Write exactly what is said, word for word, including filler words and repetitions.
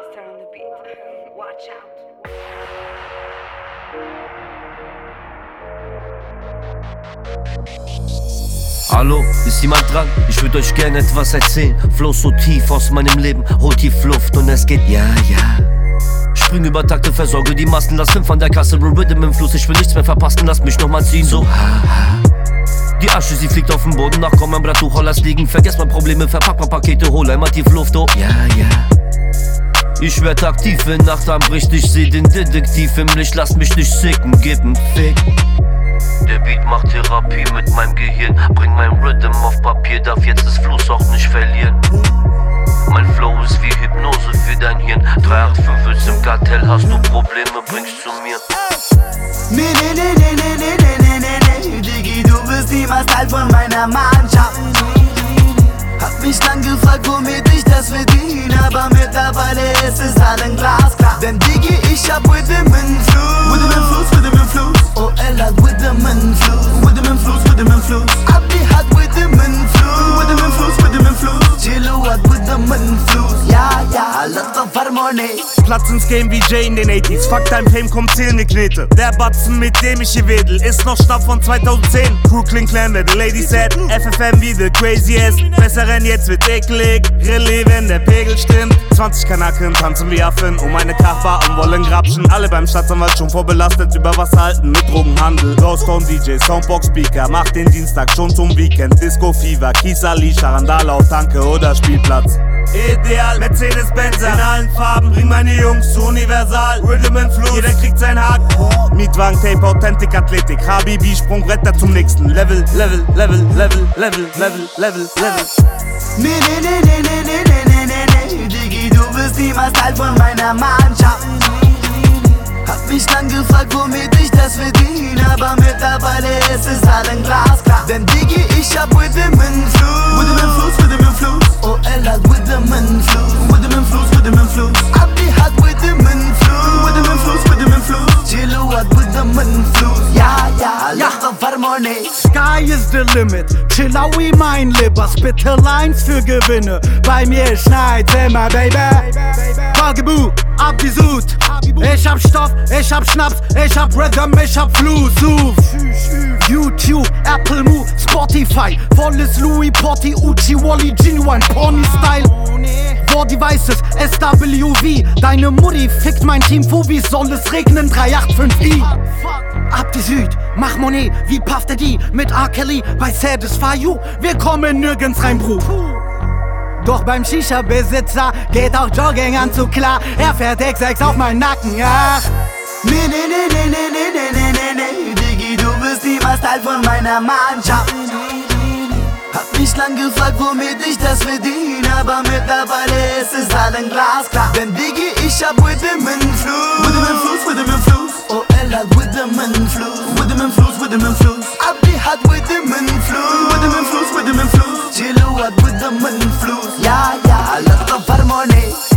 Master on the beat. Watch out. Hallo, ist jemand dran? Ich würde euch gerne etwas erzählen. Flow so tief aus meinem Leben, holt tief Luft und es geht ja, ja. Spring über Takte, versorge die Massen, lass fünf an der Kasse, Rhythm im Fluss, ich will nichts mehr verpassen, lass mich nochmal ziehen, so ha, ha. Die Asche, sie fliegt auf den Boden, nach komm, mein Blatt, du lass liegen, vergesst mal Probleme, verpack mal Pakete, hol einmal tief Luft, oh ja, ja. Ich werd aktiv, wenn Nacht anbricht, ich seh den Detektiv im Licht, lass mich nicht sicken, gib n Fick. Der Beat macht Therapie mit meinem Gehirn, bring mein Rhythm auf Papier, darf jetzt das Fluss auch nicht verlieren. Mein Flow ist wie Hypnose für dein Hirn. drei acht fünf ist im Kartell, hast du Probleme, bringst zu mir. Nee, nee, nee, nee, nee, nee, nee, nee, nee, Diggi, du bist niemals Teil von meiner Mannschaft. Hab mich lang gefragt, womit ich das verdiene, aber mittlerweile ist es allen glasklar. Denn Diggi, ich hab Rhythm im Fluss, Rhythm im Fluss, Rhythm im Fluss. O L hat Rhythm im Fluss, Rhythm im Fluss, Rhythm im Fluss. Abdi hat Rhythm im Fluss, Rhythm im Fluss, Rhythm im Fluss. Chilo hat Rhythm im Fluss, ja, ja, alles auf Harmonie. Platz ins Game wie Jay in den achtziger. Fuck dein Fame, komm zählen die Knete. Der Batzen, mit dem ich hier wedel, ist noch Schnapp von zweitausendzehn. Brooklyn Clan, wer the lady said. F F M wie the craziest. Besser rennen, jetzt wird eklig. Relais, wenn der Pegel stimmt. zwanzig Kanaken tanzen wie Affen um eine Kachbar und wollen grapschen. Alle beim Staatsanwalt schon vorbelastet, über Wasser halten mit Drogenhandel. Ghostphone D J, Soundbox Speaker, macht den Dienstag schon zum Weekend. Disco Fever, Kies Ali, Charandala auf Tanke oder Spielplatz. Ideal, Mercedes-Benz in allen Farben. Bring meine Jungs zu Universal. Rhythm im Fluss, jeder kriegt sein Haken. Mietwagen, Tape, Authentic, Athletik. Habibi, Sprungbretter zum nächsten Level, Level, Level, Level, Level, Level, Level, Level. Nee, nee, nee, nee, nee, nee, nee, nee, nee, Diggi, du bist niemals Teil von meiner Mannschaft. Hab mich lang gefragt, womit ich das verdiene, aber mittlerweile ist es allen glasklar. Denn Diggi, ich hab Rhythm im Fluss, Rhythm im Fluss, Rhythm im Fluss. O L hat Rhythm im Fluss, Rhythm im Fluss, Rhythm im Fluss. Abdi hat Rhythm im Fluss, Rhythm im Fluss, Rhythm im Fluss. Chilo hat Rhythm im Fluss, ja, ja, alles auf Harmonie. Sky is the limit, Chillawi mein Lieber, bitte Lines für Gewinne. Bei mir schneit's immer, Baby. Tagebuch, Abdi Sud. Ich hab Stoff, ich hab Schnaps, ich hab Rhythm, ich hab Fluss. YouTube, Apple Move, Spotify, volles Louis Potti, Uchi, Wally, Genuine, Pony Style. Vor Devices, S W V, deine Mutti fickt mein Team, wie soll es regnen, drei acht fünf I. Abdi Süd, mach Monet, wie Puff Daddy, mit R. Kelly, bei Satisfy You, wir kommen nirgends rein, Bro. Doch beim Shisha-Besitzer geht auch Jogginganzug klar, er fährt X sechs auf meinen Nacken, ja. Nee, nee, nee, nee, nee, nee, nee, nee, nee, nee, Diggi, du bist niemals Teil von meiner Mannschaft. Hab mich lang gefragt, womit ich das verdiene, aber mittlerweile ist es allen glasklar. Denn Diggi, ich hab Rhythm im Fluss, Rhythm im Fluss, Rhythm im Fluss. O L hat Rhythm im Fluss, Rhythm im Fluss, Rhythm im Fluss. Abdi hat Rhythm im Fluss, Rhythm im Fluss, Rhythm im Fluss. Chilo hat Rhythm im Fluss, ja, ja, alles auf Harmonie.